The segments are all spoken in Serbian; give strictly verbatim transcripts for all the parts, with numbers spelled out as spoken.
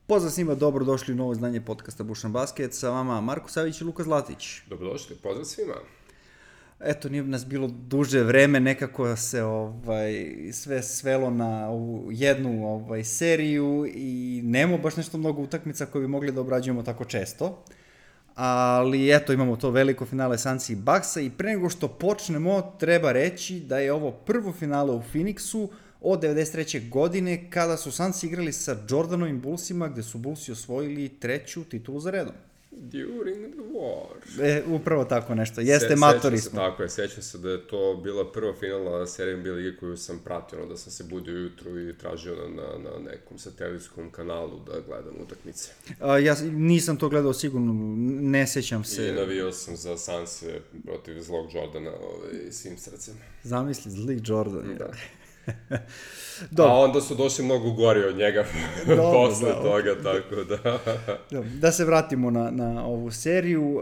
Pozdrav svima, dobrodošli u novo izdanje podcasta Bušan Basket, sa vama Marko Savić i Luka Zlatić. Dobrodošli, pozdrav svima. Eto, nije nas bilo duže vreme, nekako se ovaj, sve svelo na ovu jednu ovaj, seriju i nemamo baš nešto mnogo utakmica koje bi mogli da obrađujemo tako često. Ali eto, imamo to veliko finale Sunsa i Bucksa i pre nego što počnemo, treba reći da je ovo prvo finale u Phoenixu od devedeset treće godine, kada su Sunsi igrali sa Jordanovim Bullsima, gde su Bullsi osvojili treću titulu za redom. During the war. E, upravo tako nešto. Jeste, se, matori se, smo. Tako je, sećam se da je to bila prva finalna serija N B A lige koju sam pratio, da sam se budio ujutru i tražio na, na, na nekom satelitskom kanalu da gledam utakmice. A, ja nisam to gledao sigurno, ne sećam se. I navio sam za Sunse protiv zlog Jordana ovaj, svim srcem. Zamisli, zli Jordan. Da. A onda su došli mnogo gori od njega posle da, toga, okay. Tako da... Da se vratimo na, na ovu seriju.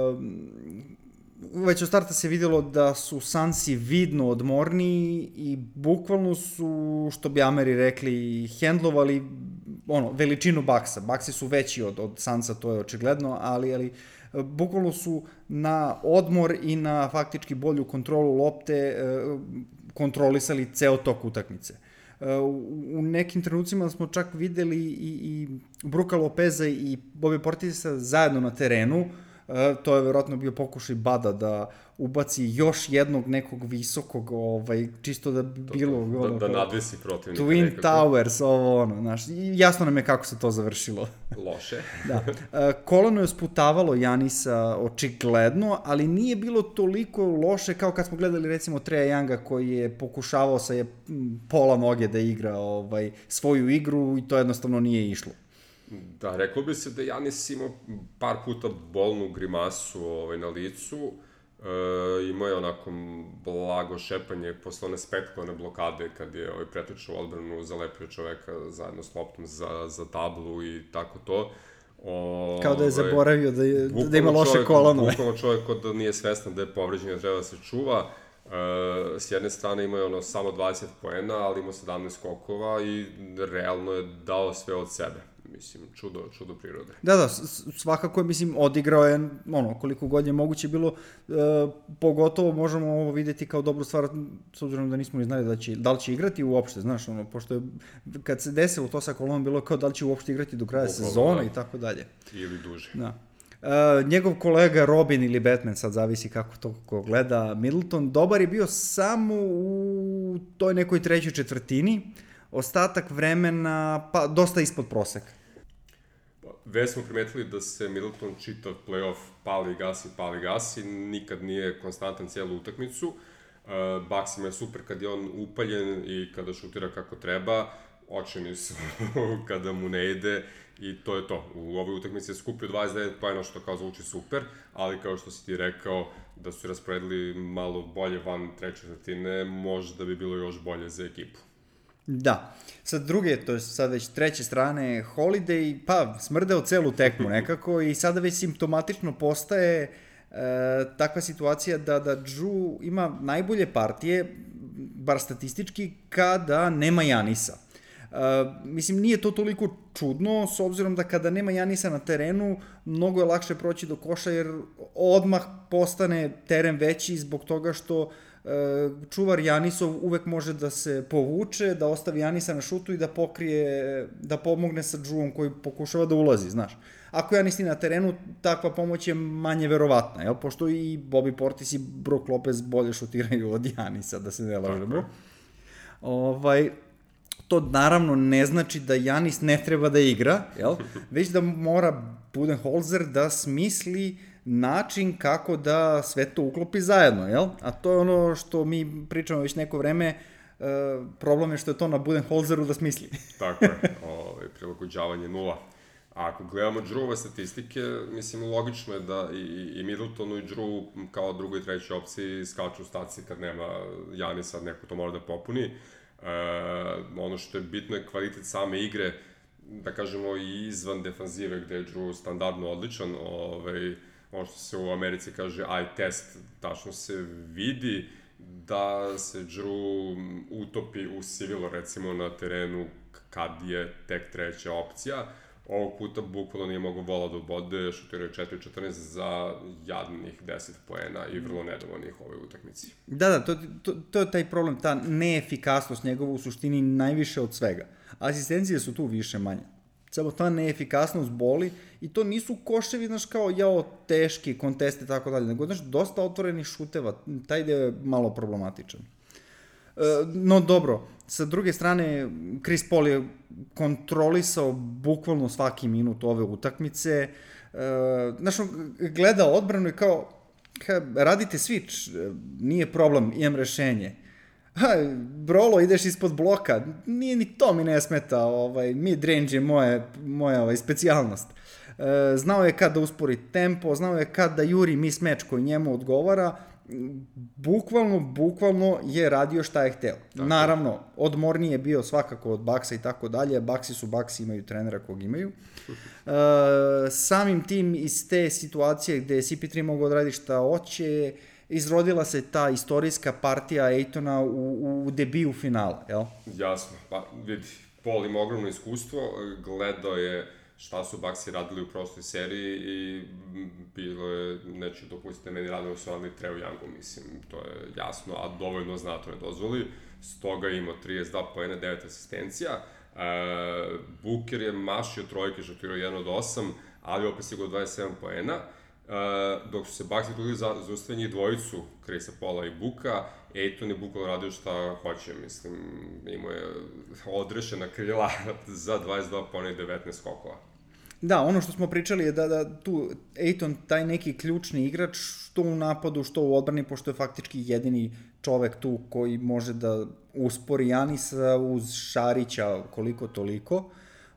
Već od starta se vidjelo da su Sunsi vidno odmorniji i bukvalno su, što bi Ameri rekli, hendlovali ono, veličinu Bucksa. Bucksi su veći od, od Sunsa, to je očigledno, ali, ali bukvalno su na odmor i na faktički bolju kontrolu lopte kontrolisali ceo tok utakmice. U nekim trenucima smo čak videli i, i Bruka Lopeza i Bobby Portisa zajedno na terenu. To je verovatno bio pokušaj Bada da ubaci još jednog nekog visokog, ovaj, čisto da bilo... Da, ono, da, da nadvisi protivnika. Twin nekako. Towers, ovo ono, znaš, jasno nam je kako se to završilo. Loše. Da. Koleno je sputavalo Janisa očigledno, ali nije bilo toliko loše kao kad smo gledali recimo Treja Younga koji je pokušavao sa je pola noge da igra ovaj, svoju igru i to jednostavno nije išlo. Da, reklo bi se da Janis imao par puta bolnu grimasu ovaj, na licu, e, imao je onako blago šepanje posle one spektakularne blokade kad je ovaj, pretočio odbranu, zalepio čoveka zajedno s loptom za, za tablu i tako to. O, Kao da je zaboravio da, je, da ima loše kolano. Bukvalno čovek da nije svestan da je povređen, da treba da se čuva. E, s jedne strane imao je ono samo dvadeset poena, ali imao sedamnaest skokova i realno je dao sve od sebe. Mislim, čudo, čudo prirode. Da, da, svakako je, mislim, odigrao je, ono, koliko god je moguće bilo, e, pogotovo možemo ovo videti kao dobru stvar, s obzirom da nismo ni znali da, će, da li će igrati uopšte, znaš, ono, pošto je, kad se desilo to sa Kolonom, bilo kao da li će uopšte igrati do kraja Upravo, sezona da. I tako dalje. Ili duže. Da. E, njegov kolega Robin ili Batman, sad zavisi kako to ko gleda, Middleton, dobar je bio samo u toj nekoj trećoj četvrtini, ostatak vremena, pa dosta ispod proseka. Već smo primetili da se Middleton čitav play-off pali, gasi, pali, gasi, nikad nije konstantan cijelu utakmicu. Uh, Bucksima je super kad je on upaljen i kada šutira kako treba, očeni su kada mu ne ide i to je to. U ovoj utakmici je skupio dvadeset devet poena, što kao zvuči super, ali kao što si ti rekao, da su rasporedili malo bolje van treće četvrtine, možda bi bilo još bolje za ekipu. Da, sa druge, to je sad već treće strane, Holiday, pa smrdeo celu tekmu nekako i sada već simptomatično postaje e, takva situacija da, da Drew ima najbolje partije, bar statistički, kada nema Janisa. E, mislim, nije to toliko čudno, s obzirom da kada nema Janisa na terenu, mnogo je lakše proći do koša, jer odmah postane teren veći zbog toga što čuvar Janisov uvek može da se povuče, da ostavi Janisa na šutu i da pokrije, da pomogne sa Drewom koji pokušava da ulazi, znaš. Ako Janis nije na terenu, takva pomoć je manje verovatna, jel? Pošto i Bobby Portis i Brook Lopez bolje šutiraju od Janisa, da se ne lažemo. Ovaj, to naravno ne znači da Janis ne treba da igra, jel? Već da mora Budenholzer da smisli način kako da sve to uklopi zajedno, jel? A to je ono što mi pričamo već neko vreme, e, problem je što je to na Budenholzeru da smisli. Tako je, ovaj, prilagođavanje nula. A ako gledamo Drewove statistike, mislim, logično je da i, i Middletonu i Drew kao drugoj i trećoj opciji skaču u staci kad nema Janisa, neko to mora da popuni. E, ono što je bitno je kvalitet same igre, da kažemo i izvan defanzive gde je Drew standardno odličan, ovaj, ono što se u Americi kaže eye test, tačno se vidi da se Drew utopi u sivilo recimo na terenu kad je tek treća opcija, Ovog puta bukvalno nije mogo vola da ubode, šutirao je četiri četrnaest za jadnih deset poena i vrlo nedovoljnih u ovoj utakmici. Da, da, to, to, to je taj problem, ta neefikasnost njegova u suštini najviše od svega. Asistencije su tu više manje. Samo ta neefikasnost boli i to nisu koševi, znaš, kao jao, teški, konteste i tako dalje, nego, znaš, dosta otvorenih šuteva, taj deo je malo problematičan. E, no, dobro, sa druge strane, Chris Paul je kontrolisao bukvalno svaki minut ove utakmice, e, znaš, gleda odbranu i kao, ka, radite switch, nije problem, imam rešenje. Ha, Brolo, ideš ispod bloka, nije ni to mi ne smeta, ovaj, mid-range je moje, moja ovaj, specijalnost. E, znao je kad da uspori tempo, znao je kad da juri mismatch koji njemu odgovara, bukvalno, bukvalno je radio šta je hteo. Tako. Naravno, odmorniji je bio svakako od Bucksa i tako dalje, Bucksi su Bucksi, imaju trenera kog imaju. E, samim tim iz te situacije gde je C P tri mogu odraditi šta hoće, izrodila se ta istorijska partija Aytona u, u debiju finala, jel? Jasno, pa vidi, Paul ima ogromno iskustvo, gledao je šta su Bucksi radili u prostoj seriji i bilo je, neću dopustite meni, radili su radili Treu Youngu, mislim, to je jasno, a dovoljno zna to ne dozvoli, stoga imao trideset dva poena, devet asistencija, e, Booker je mašio trojke, šutirao jedan od osam, ali opet sigurno dvadeset sedam poena, Uh, dok su se Bucksi trudili za zaustavljanje njih dvojicu, Chrisa Paula i Booka, Ayton je bukvalno radio šta hoće, mislim, imao je odrešena krila za dvadeset dva poena i devetnaest skokova. Da, ono što smo pričali je da, da tu Ayton, taj neki ključni igrač, što u napadu, što u odbrani, pošto je faktički jedini čovek tu koji može da uspori Janisa uz Šarića koliko toliko,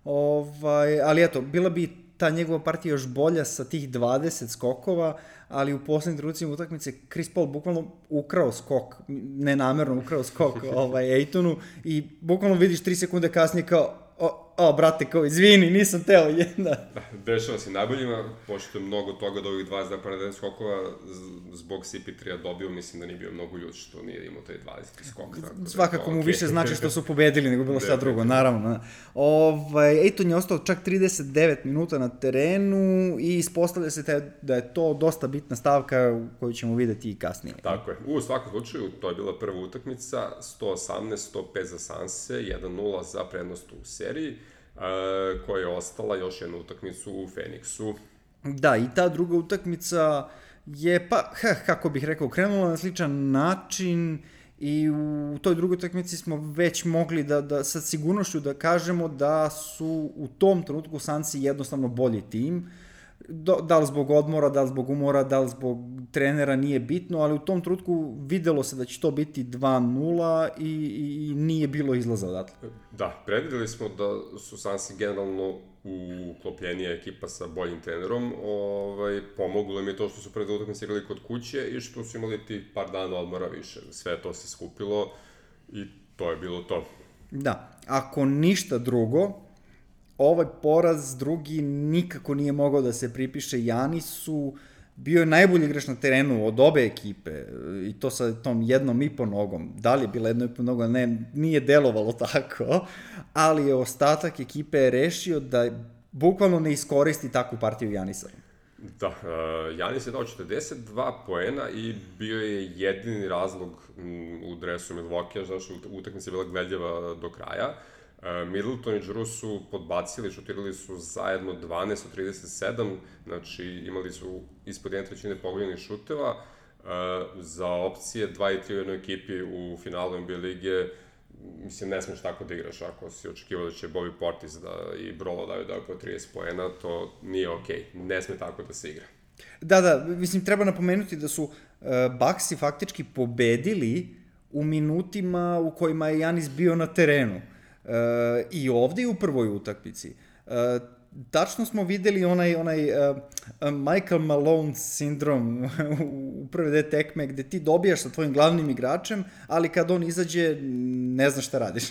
ovaj, ali eto, bila bi ta njegova partija još bolja sa tih dvadeset skokova, ali u poslednjim trenucima utakmice Chris Paul bukvalno ukrao skok, nenamerno ukrao skok ovaj, Aytonu i bukvalno vidiš tri sekunde kasnije kao, o, o brate, kao izvini, nisam teo jedna. Da, dešava se najboljima, pošto je mnogo toga do ovih dvadeset dva poena skokova zbog C P tri-a dobio, mislim da nije bio mnogo ljud što nije imao taj dvadeseti skok. Tako svakako da, mu okay. više znači što su pobedili nego bilo šta drugo, naravno. Ovaj, Ayton je ostao čak trideset devet minuta na terenu i ispostavlja se te, da je to dosta bitna stavka koju ćemo videti i kasnije. Tako je. U svakom slučaju, to je bila prva utakmica, sto osamnaest sto pet za Sanse, jedan nula za prednost u seriji, Uh, koja je ostala još jednu utakmicu u Phoenixu. Da, i ta druga utakmica je, pa, ha, kako bih rekao, krenula na sličan način i u toj drugoj utakmici smo već mogli da, da sa sigurnošću da kažemo da su u tom trenutku Sansi jednostavno bolji tim. Do, da li zbog odmora, da li zbog umora, da li zbog trenera, nije bitno, ali u tom trenutku videlo se da će to biti dva nula i, i nije bilo izlaza odatle. Da, predvideli smo da su Sansi generalno uklopljenija ekipa sa boljim trenerom, ovaj, pomoglo im je to što su pred utakmice igrali kod kuće i što su imali ti par dana odmora više. Sve to se skupilo i to je bilo to. Da, ako ništa drugo, ovaj poraz drugi nikako nije mogao da se pripiše Janisu, bio je najbolji igrač na terenu od obe ekipe i to sa tom jednom i po nogom. Da li je bila jednom i po nogom, ne, nije delovalo tako, ali je ostatak ekipe rešio da bukvalno ne iskoristi takvu partiju Janisa. Da, uh, Janis je dao četrdeset dva poena i bio je jedini razlog m, u dresu Milwaukee, znaš, utakmica je bila gledljiva do kraja. Uh, Middleton i Jrue su podbacili, šutirali su zajedno dvanaest od trideset sedam, znači imali su ispod jedne trećine pogođenih šuteva. Uh, za opcije dva i tri u jednoj ekipi u finalu N B A lige, mislim, ne smeš tako da igraš ako si očekivao da će Bobby Portis da i Brolo daju daju po trideset poena, to nije okej, okay. Ne sme tako da se igra. Da, da, mislim, treba napomenuti da su uh, Bucksi faktički pobedili u minutima u kojima je Janis bio na terenu. Uh, i ovde i u prvoj utakmici. Uh, tačno smo videli onaj, onaj uh, Michael Malone sindrom u prve dve tekme gde ti dobijaš sa tvojim glavnim igračem, ali kad on izađe ne znaš šta radiš.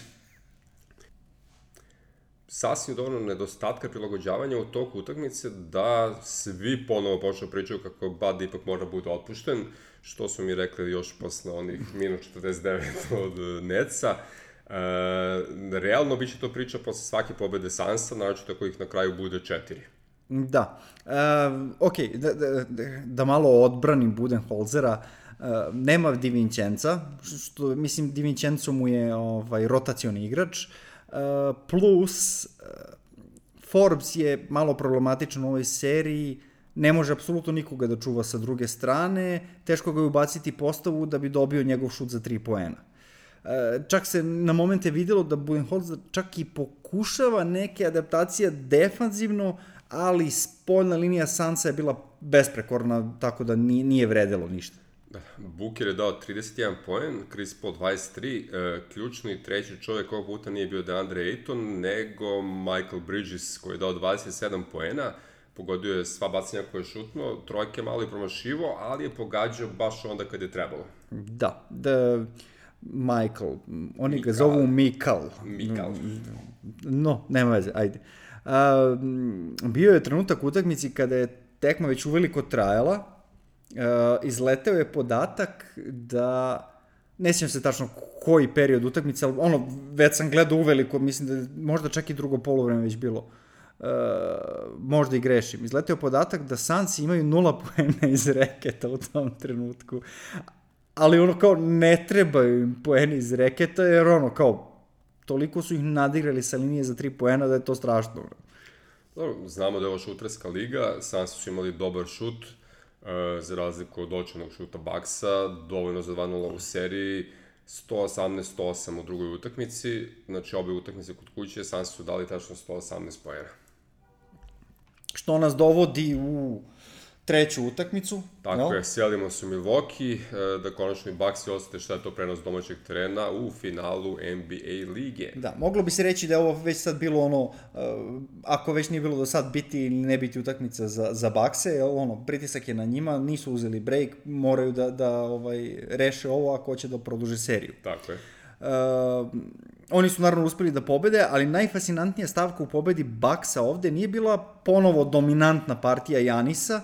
Sasvim dovoljno nedostatka prilagođavanja u toku utakmice da svi ponovo počnu pričaju kako Bud ipak mora bude otpušten, što su mi rekli još posle onih minus četrdeset devet od Netsa. E, realno biće to priča posle svake pobede Sansa, naročito ako ih na kraju bude četiri. Da. Uh, ok, da, da, da malo odbranim Budenholzera, uh, nema Di Vincenza, što, mislim, Di Vincenzo mu je ovaj, rotacioni igrač, uh, plus uh, Forbes je malo problematičan u ovoj seriji, ne može apsolutno nikoga da čuva sa druge strane, teško ga je ubaciti postavu da bi dobio njegov šut za tri poena. Uh, čak se na momente videlo da Budenholzer čak i pokušava neke adaptacije defanzivno, ali spoljna linija Sansa je bila besprekorna, tako da nije, nije vredelo ništa. Booker je dao trideset jedan poen, Chris Paul dvadeset tri, e, ključni treći čovjek ovog puta nije bio DeAndre Ayton, nego Michael Bridges koji je dao dvadeset sedam poena, pogodio je sva bacanja koje je šutno, trojke malo i promašivo, ali je pogađao baš onda kad je trebalo. Da, da, Michael, oni Mikal. Ga zovu Mikal. Mikal. No, nema veze, ajde. Uh, bio je trenutak u utakmici kada je tekma već uveliko trajala, uh, izleteo je podatak da, ne sjećam se tačno koji period utakmice, ali ono, već sam gledao uveliko, mislim da je možda čak i drugo poluvreme već bilo, uh, možda i grešim, izleteo je podatak da Sansi imaju nula poena iz reketa u tom trenutku, ali ono kao ne trebaju im poeni iz reketa, jer ono kao toliko su ih nadigrali sa linije za tri poena da je to strašno. Dobro, znamo da je ovo šuterska liga, Sansi su imali dobar šut, e, za razliku od očenog šuta Bucksa, dovoljno za dva nula u seriji, sto osamnaest sto osam u drugoj utakmici, znači obe utakmice kod kuće, Sansi su dali tačno sto osamnaest poena. Što nas dovodi u treću utakmicu. Tako no? je, selimo se u Milwaukee, da konačno i Bucks osete šta je to prenos domaćeg terena u finalu N B A lige. Da, moglo bi se reći da je ovo već sad bilo ono, uh, ako već nije bilo do sad biti ili ne biti utakmica za, za Buckse, ono, pritisak je na njima, nisu uzeli break, moraju da, da ovaj, reše ovo ako hoće da produže seriju. Tako je. Uh, oni su naravno uspeli da pobede, ali najfascinantnija stavka u pobedi Bucksa ovde nije bila ponovo dominantna partija Janisa,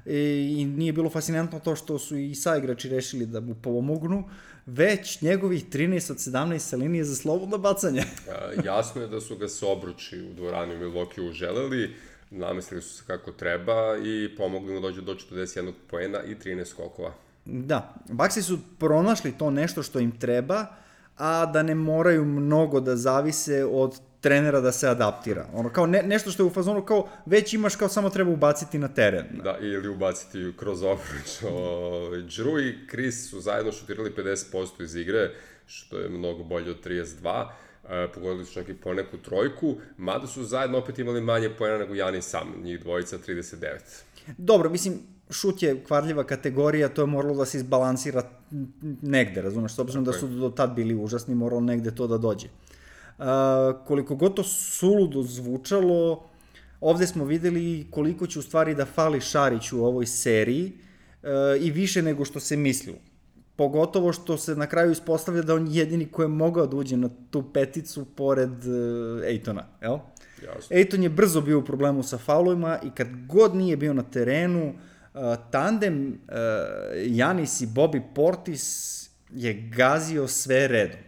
i nije bilo fascinantno to što su i saigrači rešili da mu pomognu, već njegovih trinaest od sedamnaest sa linije za slobodno bacanje. Jasno je da su ga se obruči u dvorani u Milwaukee uželeli, namislili su se kako treba i pomogli mu dođe do četrdeset jedan poena i trinaest skokova. Da, Bucksi su pronašli to nešto što im treba, a da ne moraju mnogo da zavise od trenera da se adaptira. Ono, kao ne, nešto što je u fazonu, kao već imaš, kao samo treba ubaciti na teren. Da, ili ubaciti kroz obruč. Drew i Chris su zajedno šutirali pedeset posto iz igre, što je mnogo bolje od trideset dva. E, pogodili su čak i po neku trojku, mada su zajedno opet imali manje poena nego Janis sam, njih dvojica trideset devet. Dobro, mislim, šut je kvarljiva kategorija, to je moralo da se izbalansira negde, razumeš, s obzirom da su do tad bili užasni, moralo negde to da dođe. Uh, koliko god to suludo zvučalo, ovde smo videli koliko će u stvari da fali Šarić u ovoj seriji uh, i više nego što se mislilo. Pogotovo što se na kraju ispostavlja da on jedini ko je mogao da uđe na tu peticu pored uh, Aytona, jel? Jasno. Ayton je brzo bio u problemu sa faulovima i kad god nije bio na terenu, uh, tandem uh, Giannis i Bobby Portis je gazio sve redom.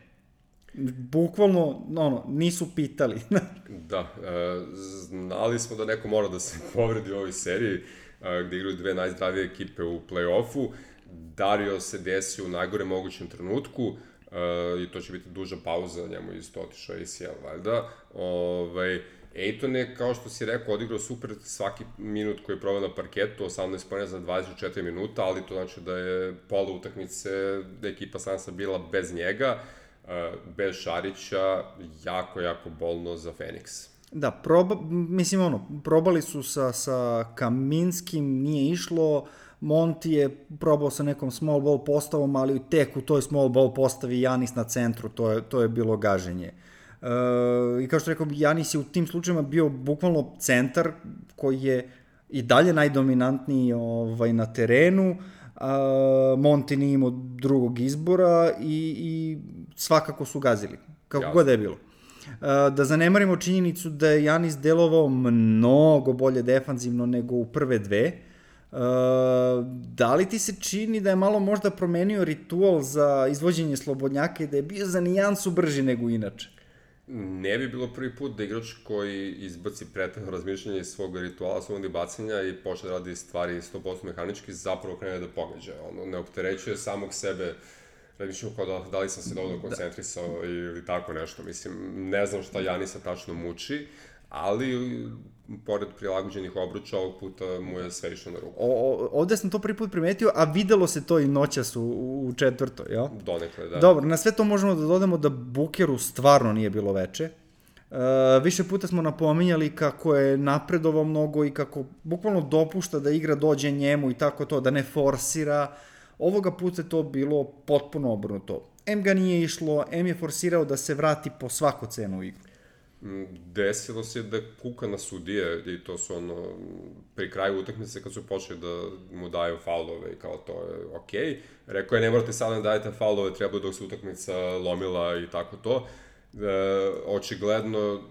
Bukvalno, ono, nisu pitali. Da, e, znali smo da neko mora da se povredi u ovoj seriji, e, gde igraju dve najzdravije ekipe u play-offu. Dario se desio u najgore mogućem trenutku, e, i to će biti duža pauza, njemu isto otišao A C L, valjda. Ovaj, Ayton je, kao što si rekao, odigrao super svaki minut koji je proveo na parketu, osamnaest poena za dvadeset četiri minuta, ali to znači da je pola utakmice, da je ekipa Sansa bila bez njega, bez Šarića, jako, jako bolno za Phoenix. Da, proba, mislim ono, probali su sa, sa Kaminskim, nije išlo, Monty je probao sa nekom small ball postavom, ali tek u toj small ball postavi Janis na centru, to je, to je bilo gaženje. E, I kao što rekao, Janis je u tim slučajima bio bukvalno centar koji je i dalje najdominantniji ovaj, na terenu, Uh, Monty nije imao drugog izbora i, i svakako su gazili, kako Jasne. god da je bilo. Uh, da zanemarimo činjenicu da je Janis delovao mnogo bolje defanzivno nego u prve dve, Uh, da li ti se čini da je malo možda promenio ritual za izvođenje slobodnjaka i da je bio za nijansu brži nego inače? Ne bi bilo prvi put da igrač koji izbaci prethodno razmišljanje iz svog rituala, svog bacanja i počne da radi stvari sto posto mehanički, zapravo krene da pogađa. Ono, ne opterećuje samog sebe, razmišljamo kao da, da li sam se dovoljno koncentrisao ili tako nešto. Mislim, ne znam šta Janisa tačno muči, ali pored prilagođenih obruča ovog puta mu je sve išlo na ruku. O, ovde sam to prvi put primetio, a videlo se to i noćas u, u četvrtoj, jel? Donekle, da. Dobro, na sve to možemo da dodamo da Bookeru stvarno nije bilo veče. Uh, više puta smo napominjali kako je napredovao mnogo i kako bukvalno dopušta da igra dođe njemu i tako to, da ne forsira. Ovoga puta je to bilo potpuno obrnuto. M ga nije išlo, M je forsirao da se vrati po svaku cenu u igru. Desilo se da kuka na sudije i to su ono, pri kraju utakmice kad su počeli da mu daju faulove i kao to je okej. Okay. Rekao je ne morate sada da dajete faulove, treba dok se utakmica lomila i tako to. E, očigledno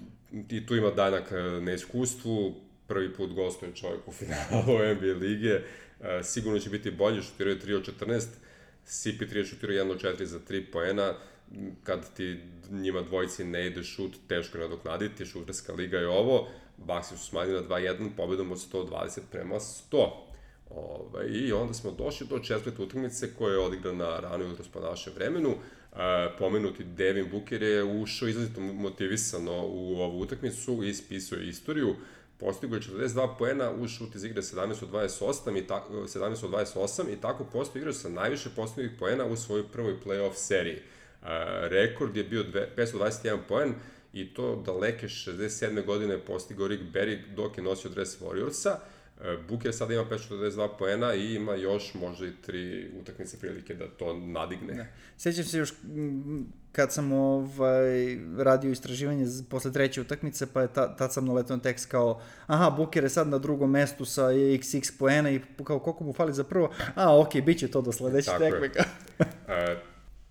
i tu ima danak na iskustvu, prvi put gostuje čovjek u finalu N B A lige, e, sigurno će biti bolje, šutirao je tri od četrnaest, C P tri je šutirao jedan od četiri za tri poena, kad ti njima dvojici ne ide šut, teško je nadoknaditi, šuterska liga je ovo, Bucksi su smanjili na dva jedan, pobedom od sto dvadeset prema sto. Ove, I onda smo došli do četvrte utakmice koja je odigrana rano jutros po našem vremenu. E, pomenuti Devin Booker je ušao izrazito motivisano u ovu utakmicu i ispisao je istoriju. Postigao je četrdeset dva poena, ušao iz igre sedamnaest od dvadeset osam i, ta, sedamnaest od dvadeset osam i tako postao igrač sa najviše postignutih poena u svojoj prvoj play-off seriji. Uh, rekord je bio petsto dvadeset jedan poen i to daleke šezdeset sedme godine postigao Rick Barry dok je nosio dres Warriorsa. Uh, Booker sada ima petsto četrdeset dva poena i ima još možda i tri utakmice prilike da to nadigne. Ne. Sjećam se još kad sam ovaj, radio istraživanje posle treće utakmice, pa je ta, tad sam naletao na tekst kao aha, Booker je sad na drugom mestu sa iks iks poena i kao koliko mu fali za prvo, a okej, okay, bit će to do sledeće tekme. uh,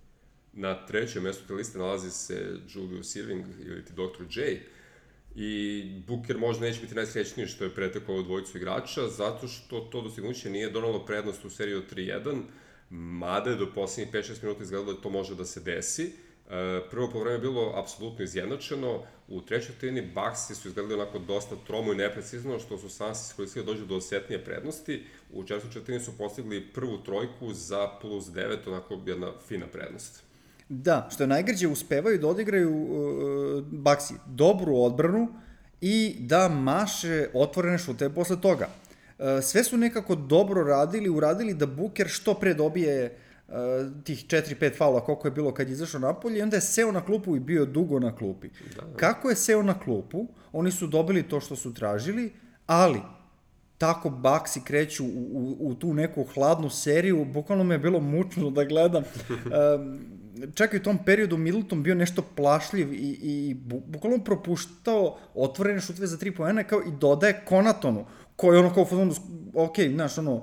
Na trećem mestu te liste nalazi se Julius Erving ili ti doktor J. I Booker možda neće biti najsrećniji što je pretekao ovu dvojicu igrača, zato što to dostignuće nije donalo prednost u seriji od tri jedan, mada je do poslednjih pet šest minuta izgledalo da to može da se desi. Prvo po vreme je bilo apsolutno izjednačeno, u trećoj trini Bucksi su izgledali onako dosta tromo i neprecizno, što su Sunsi iskoristili da dođu do osetnije prednosti. U četvrtoj četvrtini su postigli prvu trojku za plus devet, onako jedna fina prednost. Da, što je najgrđe, uspevaju da odigraju uh, Bucksi dobru odbranu i da maše otvorene šute posle toga. Uh, sve su nekako dobro radili, uradili da Booker što pre dobije uh, tih četiri pet faula koliko je bilo kad je izašao napolje i onda je seo na klupu i bio dugo na klupi. Da, da. Kako je seo na klupu, oni su dobili to što su tražili, ali tako Bucksi kreću u, u, u tu neku hladnu seriju, bukvalno me je bilo mučno da gledam. Um, čak i u tom periodu Middleton bio nešto plašljiv i, i bukvalno propuštao otvorene šuteve za tri poena kao i dodaje Konatonu, koji je ono kao fazonu, ok, znaš, ono,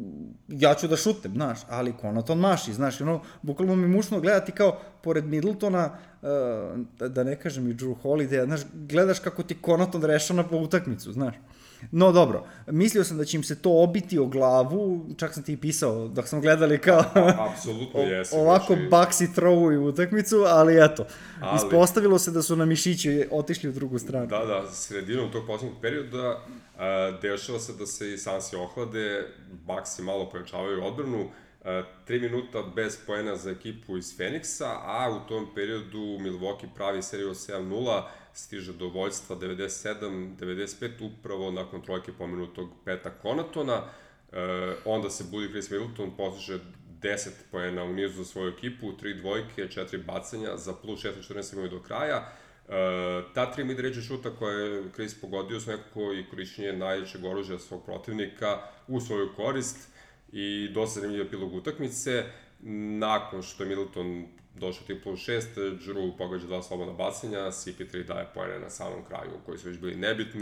ja ću da šutem, znaš, ali Konaton maši, znaš, ono, bukvalno mi mučno gledati kao, pored Middletona, uh, da ne kažem i Drew Holiday, znaš, gledaš kako ti Konaton rešava po utakmicu, znaš. No dobro, mislio sam da će im se to obiti o glavu, čak sam ti i pisao dok smo gledali kao apsolutno jesu, ovako znači... Bucksi throw-uju utakmicu, ali eto, ali... ispostavilo se da su na mišići otišli u drugu stranu. Da, da, sredinom tog poslednjeg perioda uh, dešava se da se i Sunsi ohlade, Bucksi malo pojačavaju odbranu, uh, tri minuta bez poena za ekipu iz Phoenixa, a u tom periodu Milwaukee pravi seriju sedam nula, stiže do vođstva devedeset sedam devedeset pet upravo nakon trojke pomenutog Peta Konatona. E, onda se budi Chris Middleton, postiže deset poena u nizu za svoju ekipu, tri dvojke, četiri bacanja, za plus četiri četrnaest imaju do kraja. E, ta tri mid-range šuta koje je Chris pogodio su nekako i korišćenje najjačeg oružja svog protivnika u svoju korist i dosta zanimljiv epilog utakmice. Nakon što je Middleton došao ti plus šest, Drew pogađa dva slobodna bacanja, C P tri daje poene na samom kraju koji su već bili nebitni,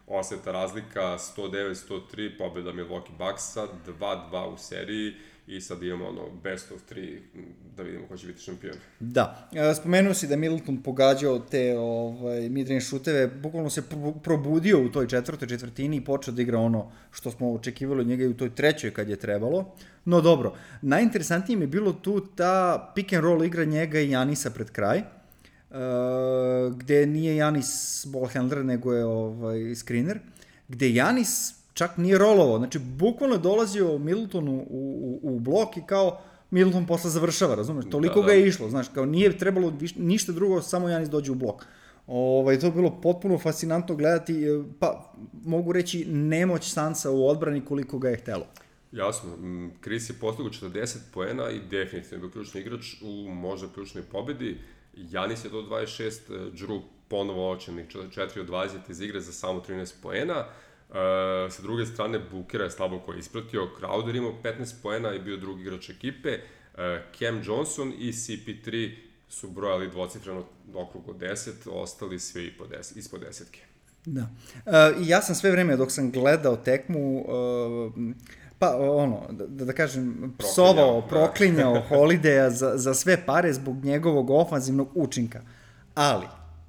oseta razlika, sto devet sto tri, pobjeda Milwaukee Bucksa, dva dva u seriji, i sad imamo ono best of tri, da vidimo ko će biti šampion. Da, spomenuo si da Middleton pogađao te ovaj, midrange šuteve, bukvalno se probudio u toj četvrtoj četvrtini i počeo da igra ono što smo očekivali od njega i u toj trećoj kad je trebalo. No dobro, najinteresantnije mi je bilo tu ta pick and roll igra njega i Janisa pred kraj, uh, gde nije Janis ball handler, nego je ovaj, screener, gde Janis čak nije rolovao, znači bukvalno je dolazio Middletonu u, u, u blok i kao Middleton posle završava, razumeš, toliko da, da. ga je išlo, znaš, kao nije trebalo viš, ništa drugo, samo Janis dođe u blok. Ovaj, to je bilo potpuno fascinantno gledati, pa mogu reći nemoć Sansa u odbrani koliko ga je htelo. Jasno, Chris je postigao četrdeset poena i definitivno je bio ključni igrač u možda ključnoj pobedi. Janis je do dvadeset šest, Drew ponovo očenih četiri od dvadeset iz igre za samo trinaest poena. Uh, sa druge strane, Bookera je slabo koji je ispratio, Crowder imao petnaest poena i bio drugi igrač ekipe, uh, Cam Johnson i C P tri su brojali dvocifreno okrug od deset, ostali svi ispod desetke. Da. Uh, ja sam sve vreme dok sam gledao tekmu, uh, pa ono, da, da kažem, psovao, proklinjao Holidaya za, za sve pare zbog njegovog ofanzivnog učinka. Ali,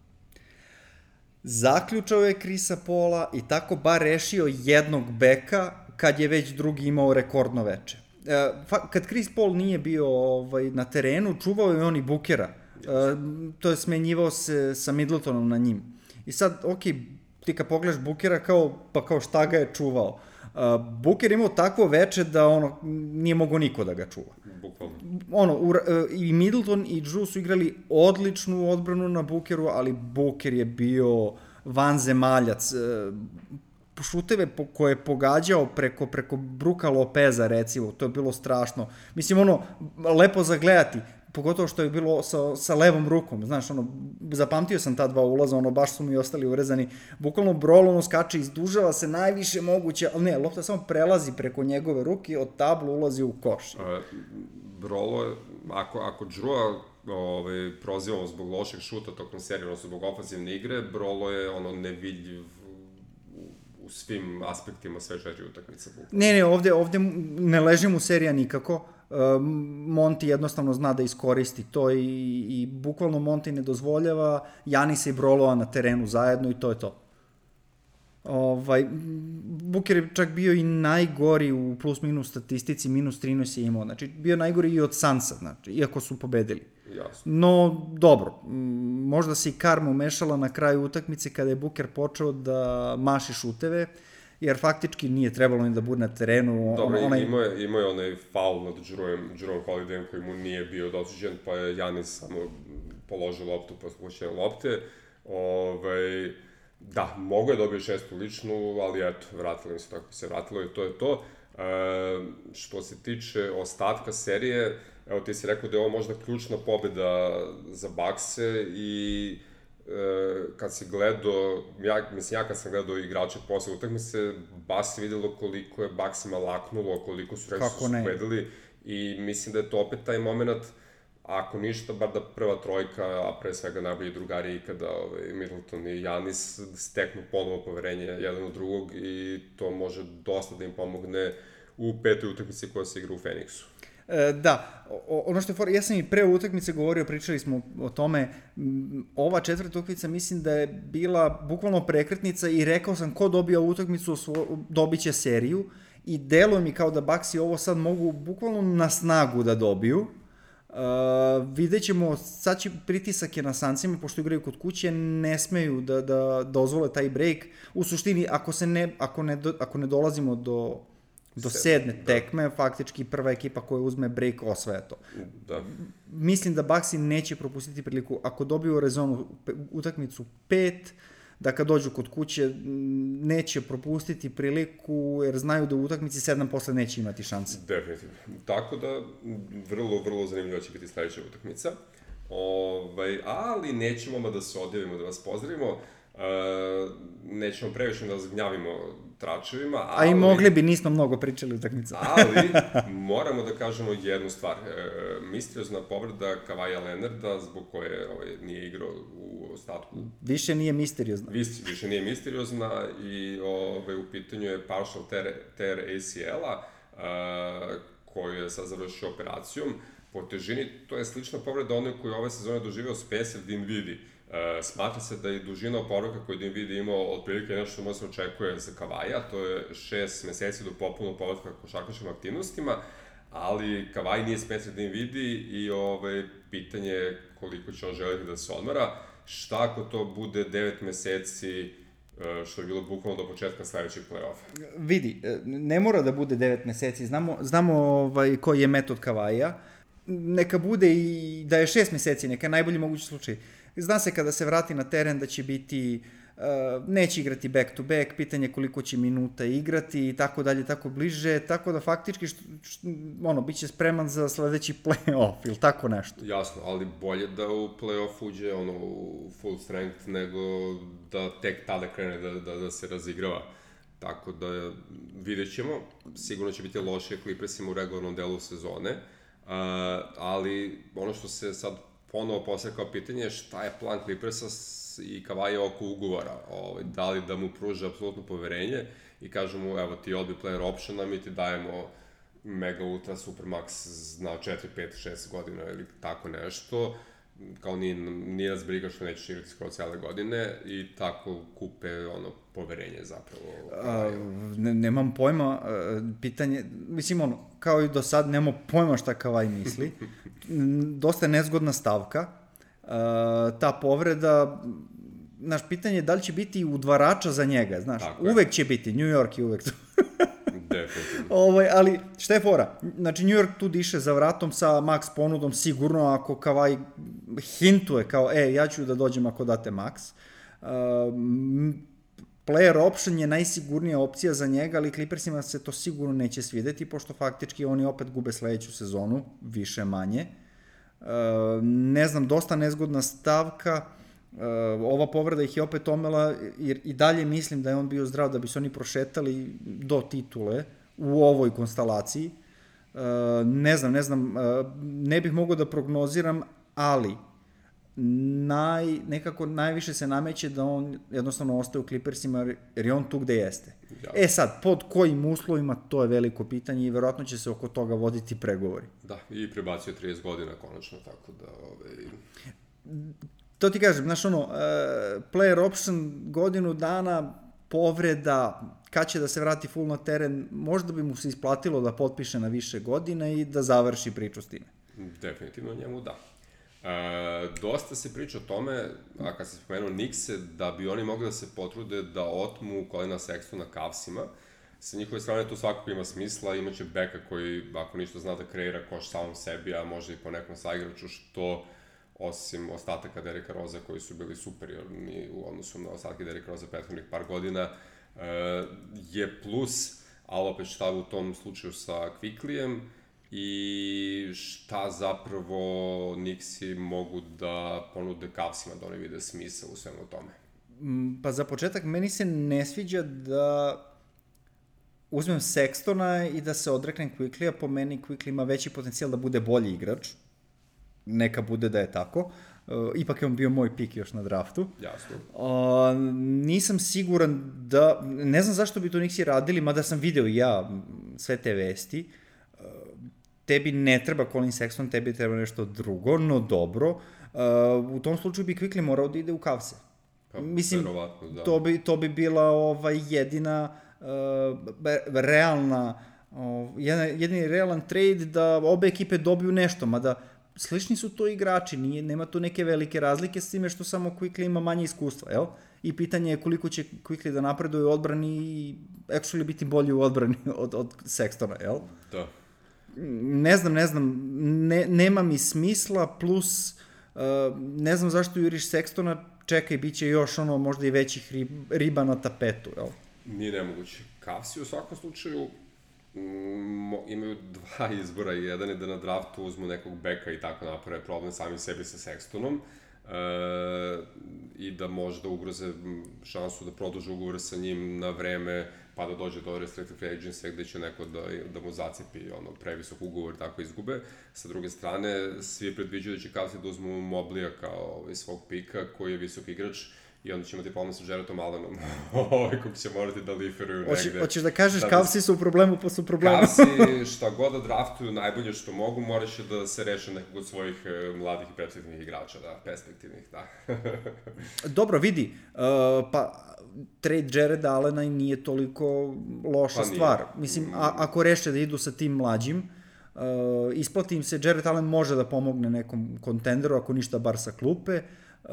zaključao je Chrisa Paula i tako bar rešio jednog beka kad je već drugi imao rekordno veče. E, kad Chris Paul nije bio ovaj, na terenu, čuvao je on i Bookera. E, to je smenjivao se sa Middletonom na njim. I sad, ok, ti kad pogledaš Bookera, kao, pa kao šta ga je čuvao. Uh, Booker imao takvo veče da ono nije mogao niko da ga čuva. Bukvalno. Ono, u, uh, i Middleton i Drew su igrali odličnu odbranu na Bookeru, ali Booker je bio vanzemaljac. Uh, šuteve po, koje je pogađao preko, preko Bruka Lopeza, recimo, to je bilo strašno. Mislim, ono, lepo zagledati, pogotovo što je bilo sa, sa levom rukom, znaš, ono, zapamtio sam ta dva ulaza, ono, baš su mi ostali urezani, bukvalno Brolo, ono, skače, izdužava se najviše moguće, ali ne, lopta samo prelazi preko njegove ruke, od tablu ulazi u koš. A, Brolo, ako, ako Drewa ovaj, prozivamo zbog lošeg šuta tokom serije, odnosno zbog ofenzivne igre, Brolo je, ono, nevidljiv u svim aspektima sve četiri utakmice. Ne, ne, ovde, ovde ne leži mu serija nikako. Monty jednostavno zna da iskoristi to i, i bukvalno Monty ne dozvoljava Janisa i Broloa na terenu zajedno i to je to. Ovaj, Booker je čak bio i najgori u plus minus statistici, minus trinaest je imao, znači bio najgori i od Sansa, znači, iako su pobedili. Jasno. No, dobro, možda se i karma umešala na kraju utakmice kada je Booker počeo da maši šuteve, jer faktički nije trebalo ni da bude na terenu. Dobro, onaj... imao, je, imao je onaj faul nad Jerome Holidayem koji mu nije bio dosuđen, pa je Janis samo položio loptu posle povučene lopte. Ovaj, da, mogo je dobio šestu ličnu, ali eto, vratilo im se tako se vratilo i to je to. E, što se tiče ostatka serije, evo ti si rekao da je ovo možda ključna pobeda za Buckse i e, kad si gledao, ja, mislim ja kad sam gledao igrače posle utakmice, baš se videlo koliko je Bucksima laknulo, koliko su reći su pobedili i mislim da je to opet taj moment, ako ništa, bar da prva trojka, a pre svega najbolji drugari ikada, ovaj, Middleton i Janis, steknu ponovo poverenje jedan od drugog i to može dosta da im pomogne u petoj utakmici koja se igra u Phoenixu. E, da, o, ono što je for, ja sam i pre utakmice govorio, pričali smo o tome, ova četvrta utakmica mislim da je bila bukvalno prekretnica i rekao sam ko dobija utakmicu dobit će seriju i deluje mi kao da Bucksi ovo sad mogu bukvalno na snagu da dobiju. Uh, vidjet ćemo, sad će pritisak je na Sansima, pošto igraju kod kuće, ne smeju da, da dozvole taj break. U suštini, ako, se ne, ako, ne, do, ako ne dolazimo do, do sedme da. tekme, faktički prva ekipa koja uzme break osvaja to. Da. Mislim da Bucksi neće propustiti priliku, ako dobiju Arizonu utakmicu pet, da kad dođu kod kuće neće propustiti priliku, jer znaju da u utakmici sedam posle neće imati šanse. Definitivno. Tako da, vrlo, vrlo zanimljiva će biti sledeća utakmica. Ovaj, ali nećemo da se odjavimo, da vas pozdravimo. Uh, nećemo previše da vas gnjavimo tračevima. Ali, a i mogli bi, nismo mnogo pričali utakmica. ali, moramo da kažemo jednu stvar. E, misteriozna povreda Kavaja Leonarda, zbog koje ovaj, nije igrao u ostatku. Više nije misteriozna. Više, više nije misteriozna i ove, u pitanju je partial tear, tear A C L-a, uh, koju je sad završio operacijom. Po težini, to je slična povreda onoj koju ove sezone doživeo Special Dinwiddie. Uh, smatra se da je dužina oporavka koju Dinwiddie imao otprilike nešto što može se očekuje za Kavaja, to je šest meseci do popunog povratka košarkaškim aktivnostima, ali Kavaj nije Special Dinwiddie i ove, pitanje je koliko će on želiti da se odmara. Šta ako to bude devet meseci, što je bilo bukvalno do početka sledećeg play-offa? Vidi, ne mora da bude devet meseci, znamo, znamo ovaj, koji je metod Kavaja, neka bude i da je šest meseci, neka je najbolji mogući slučaj. Zna se kada se vrati na teren da će biti, uh, neće igrati back to back, pitanje koliko će minuta igrati i tako dalje, tako bliže, tako da faktički, što, što, ono, bit će spreman za sledeći play-off ili tako nešto. Jasno, ali bolje da u play-off uđe ono, u full strength nego da tek tada krene da, da, da se razigrava. Tako da vidjet ćemo, sigurno će biti loše Clippersima u regularnom delu sezone, uh, ali ono što se sad ponovo postavlja kao pitanje je šta je plan Clippersa i Kavaja oko ugovora, ovaj, da li da mu pruže apsolutno poverenje i kažu mu, evo ti odbi player option, a mi ti dajemo mega ultra supermax na četiri, pet, šest godina ili tako nešto, kao nije, nije nas briga što nećeš igrati skoro cijele godine i tako kupe ono poverenje zapravo. A, ne, nemam pojma, pitanje, mislim ono, kao i do sad, nemam pojma šta Kavaj misli. Dosta je nezgodna stavka. Ta povreda, znaš, pitanje je da li će biti udvarača za njega, znaš, tako uvek je. Će biti, New York je uvek tu. Definitivno. Ovaj, ali šta je fora? Znači, New York tu diše za vratom sa max ponudom, sigurno ako Kavaj hintuje kao, e, ja ću da dođem ako date max. Uh, player option je najsigurnija opcija za njega, ali Clippersima se to sigurno neće svideti, pošto faktički oni opet gube sledeću sezonu, više manje. Uh, ne znam, dosta nezgodna stavka. Uh, ova povreda ih je opet omela, jer i dalje mislim da je on bio zdrav da bi se oni prošetali do titule u ovoj konstalaciji. Uh, ne znam, ne znam, uh, ne bih mogao da prognoziram, ali naj, nekako najviše se nameće da on jednostavno ostaje u Clippersima jer je on tu gde jeste. Ja. E sad, pod kojim uslovima, to je veliko pitanje i verovatno će se oko toga voditi pregovori. Da, i prebacio trideset godina konačno, tako da... Ove... To ti kažem, znaš ono, uh, player option godinu dana, povreda, kad će da se vrati full na teren, možda bi mu se isplatilo da potpiše na više godina i da završi priču s time. Definitivno njemu da. E, dosta se priča o tome, a kad se spomenuo Knickse, da bi oni mogli da se potrude da otmu Colina Sextona Cavsima. Sa njihove strane to svakako ima smisla, imaće beka koji, ako ništa, zna da kreira koš samom sebi, a može i po nekom saigraču, što osim ostataka Derricka Rosa koji su bili superiorni u odnosu na ostatke Derricka Rosa prethodnih par godina, je plus, ali opet šta u tom slučaju sa Quicklyjem i šta zapravo Knicksi mogu da ponude Cavsima da oni vide smisla u svemu tome. Pa za početak, meni se ne sviđa da uzmem Sextona i da se odreknem Quicklyja, po meni Quickly ima veći potencijal da bude bolji igrač, neka bude da je tako. Uh, ipak je on bio moj pik još na draftu. Jasno. Uh, nisam siguran da, ne znam zašto bi to Knicksi radili, mada sam video i ja sve te vesti. Uh, tebi ne treba Colin Sexton, tebi treba nešto drugo, no dobro. Uh, u tom slučaju bi Quickly morao da ide u Cavse. Pa, mislim, da. to bi, to bi bila ovaj, jedina uh, realna, uh, jedini realan trade da obe ekipe dobiju nešto, mada slični su to igrači, nije, nema tu neke velike razlike s time što samo Quickly ima manje iskustva, jel? I pitanje je koliko će Quickly da napreduje u odbrani i actually biti bolji u odbrani od, od Sextona, jel? Da. Ne znam, ne znam, ne, nema mi smisla, plus uh, ne znam zašto juriš Sextona, čekaj, bit će još ono možda i većih rib, riba na tapetu, jel? Nije nemoguće. Cavsi u svakom slučaju Mm, imaju dva izbora, jedan je da na draftu uzmu nekog beka i tako naprave problem sami sebi sa Sextonom, e, i da možda ugroze šansu da produže ugovor sa njim na vreme, pa da dođe do restricted free agency gde će neko da, da mu zacepi ono, previsok ugovor, tako izgube. Sa druge strane, svi predviđaju da će Cavsi da uzmu Moblija kao ovaj, svog pika, koji je visok igrač, i onda će imati problem sa Jarrettom Allenom, ovaj kog će morati da liferuju negde. Hoćeš da kažeš da Cavsi su u problemu pa su u problemu? Cavsi šta god da draftuju najbolje što mogu, morat će da se reše nekog od svojih uh, mladih i perspektivnih igrača, da, perspektivnih, da. Dobro, vidi, uh, pa trade Jarretta Allena i nije toliko loša pa stvar. Mislim, a, ako reše da idu sa tim mlađim, uh, isplati im se, Jarrett Allen može da pomogne nekom kontenderu, ako ništa bar sa klupe, Uh,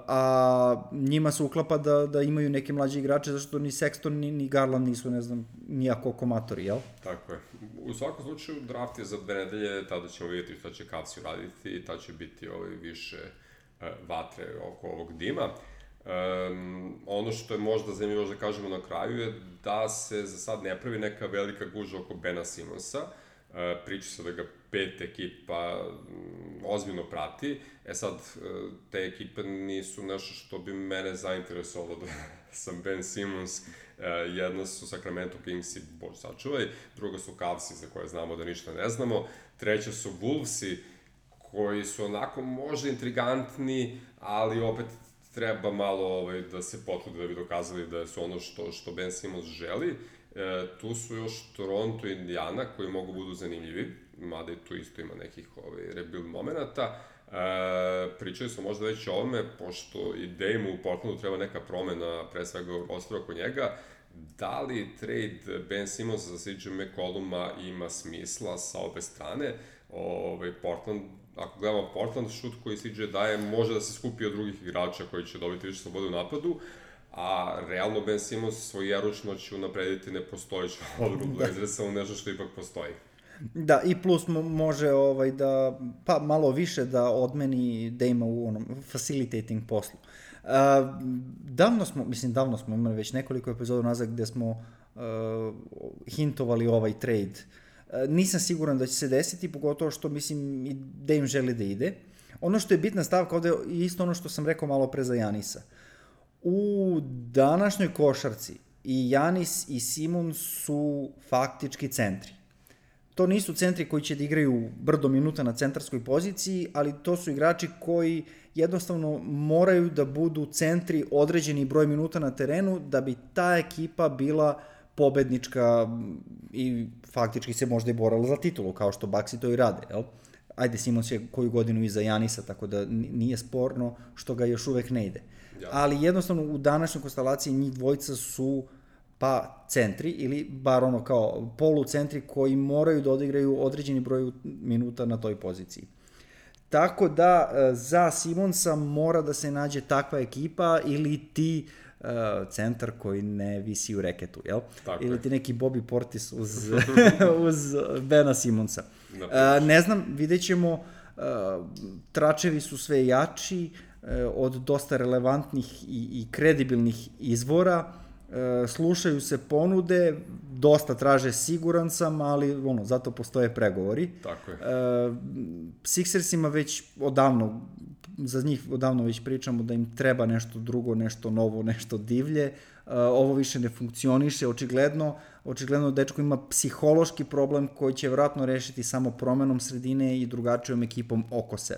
a njima se uklapa da, da imaju neke mlađe igrače, zašto ni Sexton ni, ni Garland nisu, ne znam, nijako komatori, jel? Tako je. U svakom slučaju, draft je za dve nedelje, tada ćemo vidjeti šta će Cavsi uraditi i tada će biti ovaj, više uh, vatre oko ovog dima. Um, ono što je možda zanimljivo da kažemo na kraju je da se za sad ne pravi neka velika guža oko Bena Simonsa. Uh, priča se da ga pet ekipa um, ozbiljno prati. E sad, uh, te ekipe nisu nešto što bi mene zainteresovalo da sam Ben Simmons. Uh, jedna su Sacramento Kingsi, bož sačuvaj, druga su Cavsi za koje znamo da ništa ne znamo, treća su Wolvesi koji su onako možda intrigantni, ali opet treba malo ovaj, da se potrude da bi dokazali da su ono što, što Ben Simmons želi. E, tu su još Toronto i Indiana koji mogu budu zanimljivi, mada i tu isto ima nekih ovaj, rebuild momenata. E, pričali smo možda već o ovome, pošto i Dame u Portlandu treba neka promena, pre svega u rosteru oko njega. Da li trade Ben Simmons za C J McColluma ima smisla sa obe strane? Ovaj, Portland, ako gledamo Portland, šut koji C J daje može da se skupi od drugih igrača koji će dobiti više slobode u napadu, a realno Ben Simmons svojeručno će unaprediti nepostojiću odru Blazersa u nešto što ipak postoji. Da, i plus može ovaj da, pa malo više da odmeni Dame u onom facilitating poslu. Uh, davno smo, mislim davno smo imali već nekoliko epizoda nazad gde smo uh, hintovali ovaj trade. Uh, nisam siguran da će se desiti, pogotovo što mislim i Dame želi da ide. Ono što je bitna stavka ovde je isto ono što sam rekao malo pre za Janisa. U današnjoj košarci i Janis i Simons su faktički centri. To nisu centri koji će da igraju brdo minuta na centarskoj poziciji, ali to su igrači koji jednostavno moraju da budu centri određeni broj minuta na terenu da bi ta ekipa bila pobednička i faktički se možda i borala za titulu, kao što Bucksi to i rade, jel? Ajde, Simons je koju godinu iza Janisa, tako da nije sporno što ga još uvek ne ide. Ja. Ali jednostavno u današnjoj konstelaciji njih dvojica su pa centri ili bar ono kao polucentri koji moraju da odigraju određeni broj minuta na toj poziciji. Tako da za Simonsa mora da se nađe takva ekipa ili ti uh, centar koji ne visi u reketu, jel? Tako ili ti neki Bobby Portis uz, uz Bena Simonsa. Uh, ne znam, vidjet ćemo, uh, tračevi su sve jači uh, od dosta relevantnih i, i kredibilnih izvora. Uh, slušaju se ponude, dosta traže, siguran sam, ali ono, zato postoje pregovori. Tako je. Uh, Sixersima već odavno, za njih odavno već pričamo da im treba nešto drugo, nešto novo, nešto divlje. Uh, ovo više ne funkcioniše, očigledno, očigledno dečko ima psihološki problem koji će vjerojatno rešiti samo promenom sredine i drugačijom ekipom oko sebe.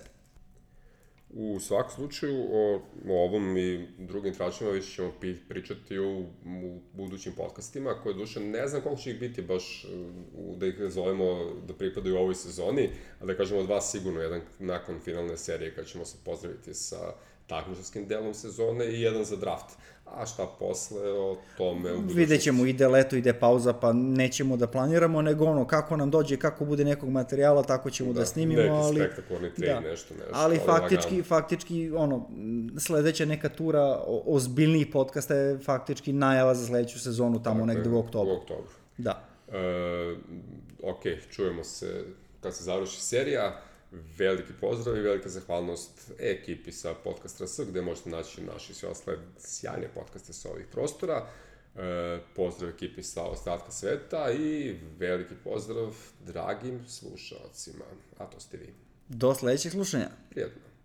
U svakom slučaju, o, o ovom i drugim tračima više ćemo pričati u, u budućim podcastima, koje duše ne znam koliko će ih biti baš u, da ih zovemo da pripadaju ovoj sezoni, ali da kažemo od vas sigurno jedan nakon finalne serije kad ćemo se pozdraviti sa takmičarskim delom sezone i jedan za draft. A šta posle o tome u budućnosti? Vidjet ćemo, ide leto, ide pauza, pa nećemo da planiramo, nego ono, kako nam dođe, kako bude nekog materijala, tako ćemo da, da snimimo, neki ali... Neki spektakularni trade, da. nešto, nešto. Ali faktički, lagano. faktički, ono, sledeća neka tura ozbiljnijih podcasta je faktički najava za sledeću sezonu, tamo dakle, negde u oktobru. U oktobru. Da. E, ok, čujemo se kad se završi serija. Veliki pozdrav i velika zahvalnost ekipi sa Podcast R S, gde možete naći naši sve ostale sjajne podcaste sa ovih prostora. E, pozdrav ekipi sa ostatka sveta i veliki pozdrav dragim slušalcima. A to ste vi. Do sledećeg slušanja. Prijetno.